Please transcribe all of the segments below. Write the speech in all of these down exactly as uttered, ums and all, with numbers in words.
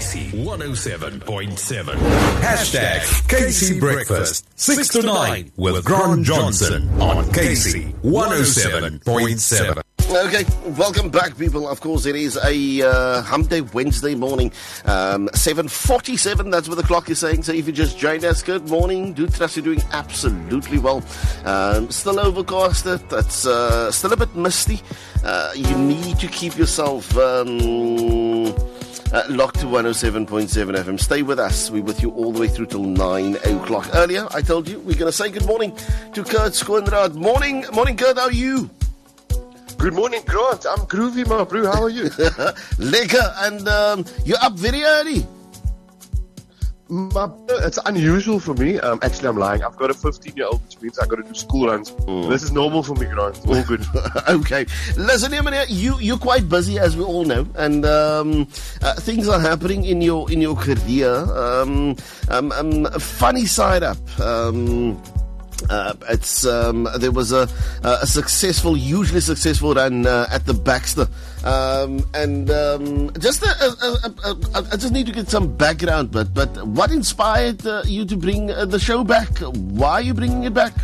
C one oh seven point seven. Hashtag K C Breakfast. six to nine with Grant Johnson on K C one oh seven point seven. Okay, welcome back, people. Of course, it is a uh, hump day Wednesday morning, um, seven forty-seven, that's what the clock is saying. So if you just joined us, good morning. Do trust you're doing absolutely well. Um, still overcasted, it's uh, still a bit misty. Uh, you need to keep yourself um, uh, locked to one oh seven point seven F M. Stay with us. We're with you all the way through till nine o'clock. Earlier, I told you we're going to say good morning to Kurt Skoenraad. Morning, morning, Kurt, how are you? Good morning, Grant. I'm groovy, my bro. How are you? Lekker. And um, you're up very early. My, it's unusual for me. Um, actually, I'm lying. I've got a fifteen-year-old, which means I've got to do school runs. Mm. This is normal for me, Grant. All good. Okay. Listen here, man. You, you're quite busy, as we all know. And um, uh, things are happening in your in your career. Um, um, um, funny side up. Um... Uh, it's um, there was a, a successful, hugely successful run uh, at the Baxter, um, and um, just a, a, a, a, I just need to get some background. But but what inspired uh, you to bring uh, the show back? Why are you bringing it back?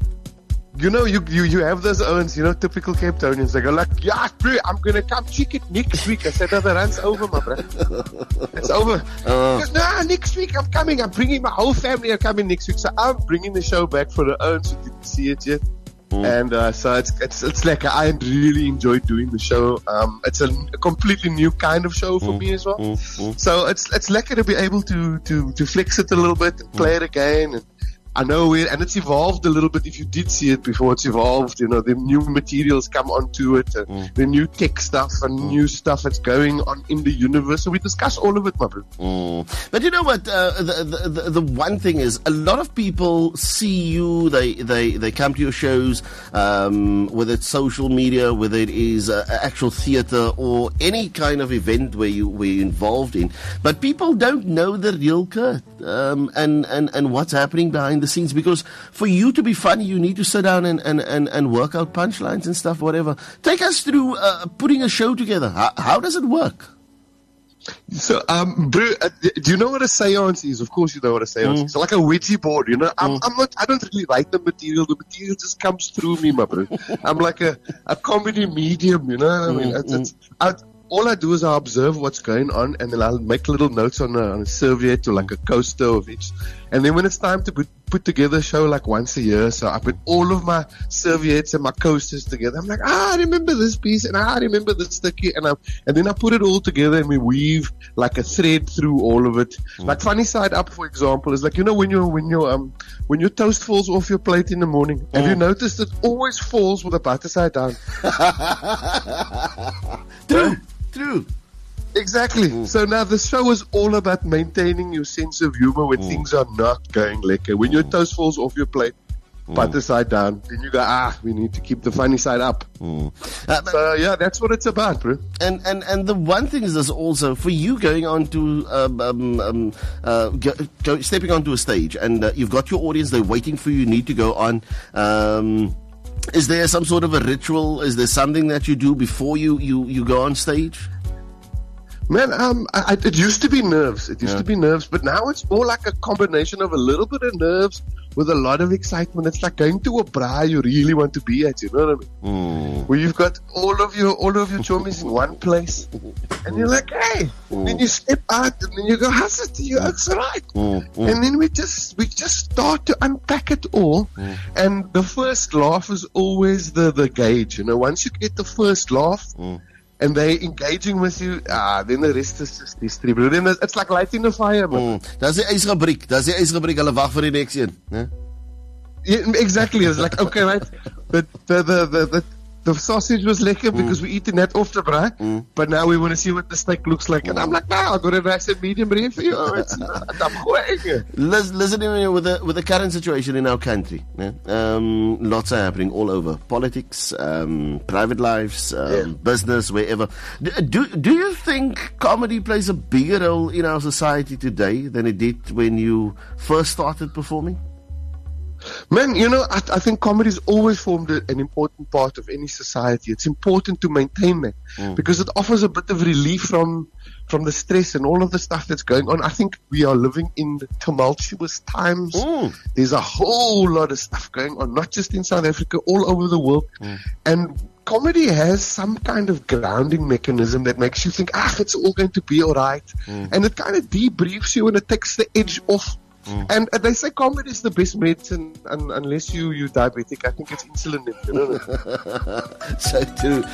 You know, you, you, you have those owns, you know, typical Cape Townians. They go like, yeah, bro, I'm going to come check it next week. I said, no, the run's over, my bro. It's over. Uh, he goes, no, next week I'm coming. I'm bringing my whole family. I'm coming next week. So I'm bringing the show back for the owns who didn't see it yet. Mm. And uh, so it's, it's it's like I really enjoyed doing the show. Um, it's a, a completely new kind of show for mm. me as well. Mm. Mm. So it's it's lekker to be able to, to, to flex it a little bit and play mm. it again. And I know it, and it's evolved a little bit. If you did see it before, it's evolved. You know, the new materials come onto it, and mm. the new tech stuff and mm. new stuff that's going on in the universe. So we discuss all of it, my bro. Mm. But you know what? Uh, the, the the one thing is, a lot of people see you. They they they come to your shows, um, whether it's social media, whether it is uh, actual theatre or any kind of event where you were involved in. But people don't know the real Kurt, um, and and and what's happening behind the scenes, because for you to be funny, you need to sit down and, and, and, and work out punchlines and stuff, whatever. Take us through uh, putting a show together. How, how does it work? So, um, bro, uh, do you know what a seance is? Of course you know what a seance mm. is. It's like a Ouija board, you know. I'm, mm. I'm not, I don't really write the material. The material just comes through me, my bro. I'm like a, a comedy medium, you know. I mean, mm. it's, it's, I, all I do is I observe what's going on, and then I'll make little notes on a, on a serviette or like a coaster of each. And then when it's time to put, put together a show like once a year, so I put all of my serviettes and my coasters together. I'm like, ah, I remember this piece, and ah, I remember this sticky, and I, and then I put it all together, and we weave like a thread through all of it. Mm. Like funny side up, for example, is like, you know, when you when you um when your toast falls off your plate in the morning, mm. have you noticed it always falls with the butter side down? True. True. Exactly. Mm. So now the show is all about maintaining your sense of humor when mm. things are not going lekker. When mm. your toast falls off your plate, mm. butter side down, then you go, ah, we need to keep the funny side up. Mm. Uh, so yeah, that's what it's about, bro. And and and the one thing is this also, for you going on to um, um, um uh go, go, stepping onto a stage, and uh, you've got your audience, they're waiting for you, you need to go on. Um, Is there some sort of a ritual? Is there something that you do before you, you, you go on stage? Man, um, I, it used to be nerves. It used yeah. to be nerves, but now it's more like a combination of a little bit of nerves with a lot of excitement. It's like going to a braai you really want to be at, you know what I mean? Mm. Where you've got all of your all of your chummies in one place, and you're like, hey, mm. then you step out, and then you go, how's it to you? It's right. Mm. Mm. And then we just we just start to unpack it all, mm. and the first laugh is always the the gauge, you know. Once you get the first laugh. Mm. And they engaging with you, ah, then the rest is just history, bro. Then it's like lighting the fire, man. Mm. That's the ysgebriek. That's the ysgebriek. Hulle wag vir die next een, né? Yeah, exactly. It's like, okay, right. The the the the, the, the sausage was lekker mm. because we eating that off the braai, mm. but now we want to see what the steak looks like. Mm. And I'm like, nah, I got a nice and medium rare for you. Oh, it's not, I'm going. Listen, listen with the with the current situation in our country, yeah? um, lots are happening all over. Politics, um, private lives, um, yeah. business, wherever. Do do you think comedy plays a bigger role in our society today than it did when you first started performing? Man, you know, I, I think comedy's always formed a, an important part of any society. It's important to maintain that mm. because it offers a bit of relief from from the stress and all of the stuff that's going on. I think we are living in tumultuous times. Mm. There's a whole lot of stuff going on, not just in South Africa, all over the world. Mm. And comedy has some kind of grounding mechanism that makes you think, ah, it's all going to be all right. Mm. And it kind of debriefs you and it takes the edge off. Mm. And uh, they say comedy is the best medicine, and unless you you diabetic, I think it's insulin. You know? So too.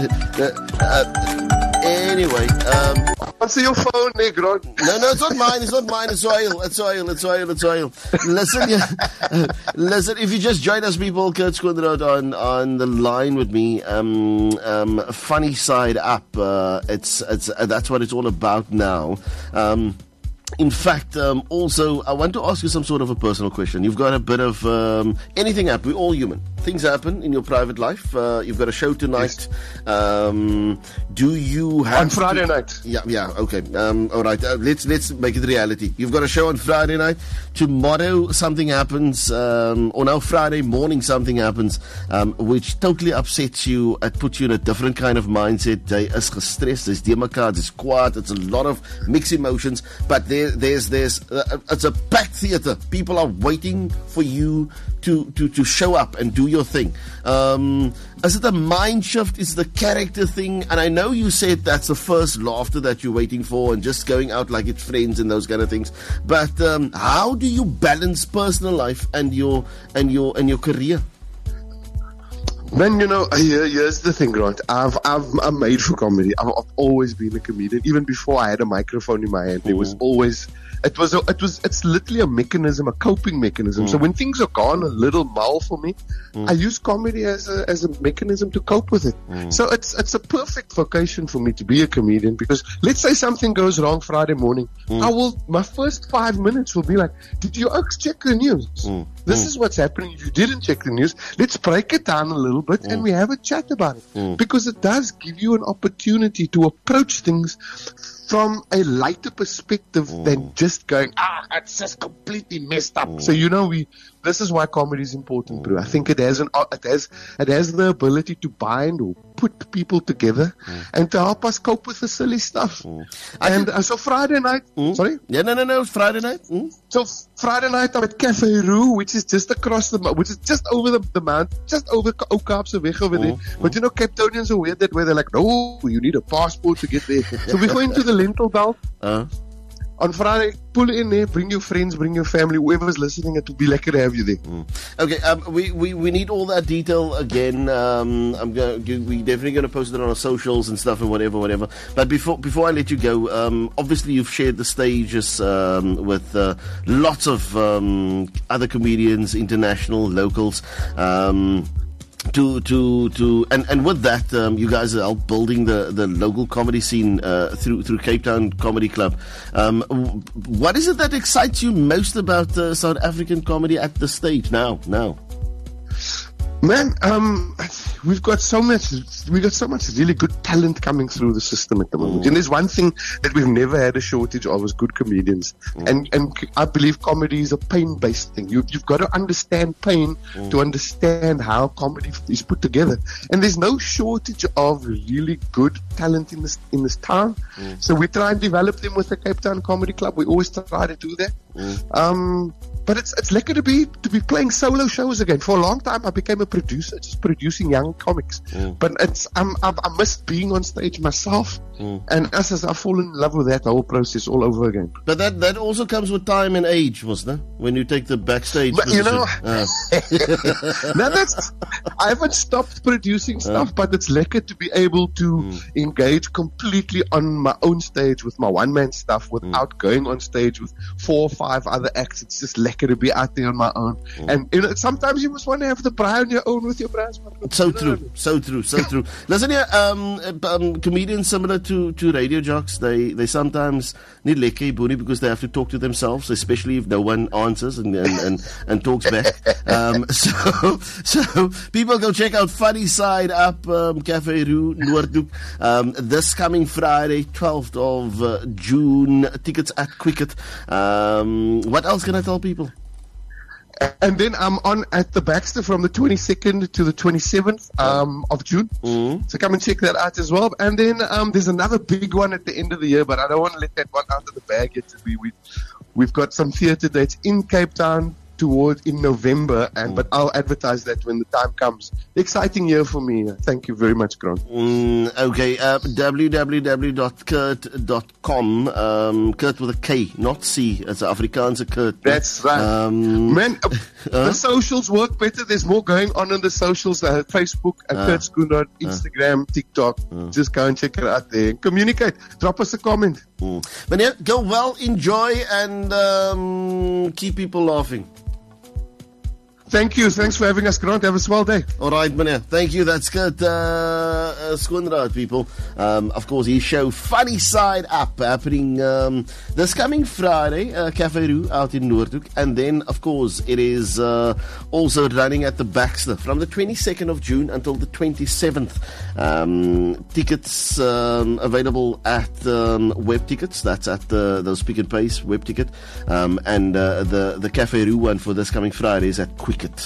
Uh, anyway, um, answer your phone, Negro. No, no, it's not mine. It's not mine. It's oil. It's oil. It's oil. It's oil. Listen, yeah, uh, listen. If you just join us, people, Kurt Skoenraad on on the line with me. Um, um, funny side up. Uh, it's it's uh, that's what it's all about now. Um. In fact, um, also, I want to ask you some sort of a personal question. You've got a bit of um, anything happen. We're all human. Things happen in your private life. Uh, you've got a show tonight. Yes. Um, do you have on Friday to, night? Yeah, yeah. Okay. Um, all right. Uh, let's let's make it reality. You've got a show on Friday night. Tomorrow something happens, um, or now Friday morning something happens, um, which totally upsets you. It puts you in a different kind of mindset. Jy is gestrest. There's demakaad. There's kwaad. It's a lot of mixed emotions. But there, there's there's uh, it's a packed theater. People are waiting for you to to to show up and do your thing. Um, is it a mind shift? Is it a character thing? And I know you said that's the first laughter that you're waiting for and just going out like it's friends and those kind of things. But um, how do you balance personal life and your and your and your career? Man, you know, here, here's the thing, Grant. I've, I've, I'm made for comedy. I've, I've always been a comedian. Even before I had a microphone in my hand, there was always, it was, a, it was, it's literally a mechanism, a coping mechanism. Mm. So when things are gone a little mull for me, mm. I use comedy as a, as a mechanism to cope with it. Mm. So it's, it's a perfect vocation for me to be a comedian because let's say something goes wrong Friday morning. Mm. I will, my first five minutes will be like, did you check the news? Mm. This mm. is what's happening. If you didn't check the news, let's break it down a little bit mm. and we have a chat about it. Mm. Because it does give you an opportunity to approach things from a lighter perspective mm. than just going, ah, it's just completely messed up. Mm. So, you know, we, this is why comedy is important, bro. I think it has an, it has, it has the ability to bind or put people together mm. and to help us cope with the silly stuff. Mm. And uh, so Friday night, mm. sorry? Yeah, no, no, no, Friday night. Mm. So Friday night I'm at Cafe Roo, which is just across the, which is just over the, the mountain, just over Okaapse Weg over there. Mm. But you know, Cape Townians are weird that way. They're like, no, you need a passport to get there. So we go into the Lentil Belt. Uh. On Friday, pull in there, bring your friends, bring your family, whoever's listening, it will be lucky to have you there. Mm. Okay, um, we, we, we need all that detail again. Um, I'm gonna, we're definitely going to post it on our socials and stuff and whatever, whatever. But before before I let you go, um, obviously you've shared the stages um, with uh, lots of um, other comedians, international, locals. Um, To to to and, and with that, um, you guys are help building the, the local comedy scene uh, through through Cape Town Comedy Club. Um, what is it that excites you most about uh, South African comedy at this stage now? Now, man, um, we've got so much. We've got so much really good talent coming through the system at the moment. Mm. And there's one thing that we've never had a shortage of is good comedians. Mm. And and I believe comedy is a pain-based thing. You, you've got to understand pain mm. to understand how comedy is put together. And there's no shortage of really good talent in this in this town. Mm. So we try and develop them with the Cape Town Comedy Club. We always try to do that. Mm. Um, But it's it's lekker to be to be playing solo shows again. For a long time, I became a producer, just producing young comics. Mm. But it's I'm, I'm I miss being on stage myself, mm. and as, as I fall in love with that whole process all over again. But that, that also comes with time and age, wasn't it? When you take the backstage, but, you know, uh. now that's I haven't stopped producing stuff, uh. but it's lekker to be able to mm. engage completely on my own stage with my one man stuff without mm. going on stage with four or five other acts. It's just lekker to be out there on my own. Mm. And you know, sometimes you must want to have the braai on your own with your braai. So you know true, I mean? so true, so true. Listen here, um, um, comedians similar to, to radio jocks, they, they sometimes need lekker boenie because they have to talk to themselves, especially if no one answers and and, and, and talks back. Um, so so people go check out Funny Side Up, um, Cafe Roo, Noordhoek, um, this coming Friday, twelfth of uh, June. Tickets at Quicket. Um, what else can I tell people? And then I'm on at the Baxter from the twenty-second to the twenty-seventh um, of June. Mm. So come and check that out as well. And then um, there's another big one at the end of the year, but I don't want to let that one out of the bag yet. We, we, we've got some theatre dates in Cape Town toward in November, and but I'll advertise that when the time comes. Exciting year for me. Thank you very much, Grant. Mm, okay, uh, w w w dot kurt dot com. Um, Kurt with a K, not C. It's Afrikaanse Kurt. That's right. Um, Man, uh, uh? the socials work better. There's more going on on the socials. Uh, Facebook, uh, Uh. Kurt Skoenraad, Instagram, TikTok. Just go and check it out there. Communicate. Drop us a comment. mm. Meneer, go well, enjoy, and um, keep people laughing. Thank you. Thanks for having us, Grant. Have a swell day. All right, meneer. Thank you. That's good. Uh, uh, Skoenraad, people. Um, of course, his show Funny Side Up happening um, this coming Friday, uh, Cafe Roo out in Noordhoek. And then, of course, it is uh, also running at the Baxter from the twenty-second of June until the twenty-seventh. Um, tickets um, available at um, Web Tickets. That's at the, those Pick and Pays Web Ticket. Um, and uh, the, the Cafe Roo one for this coming Friday is at Quick.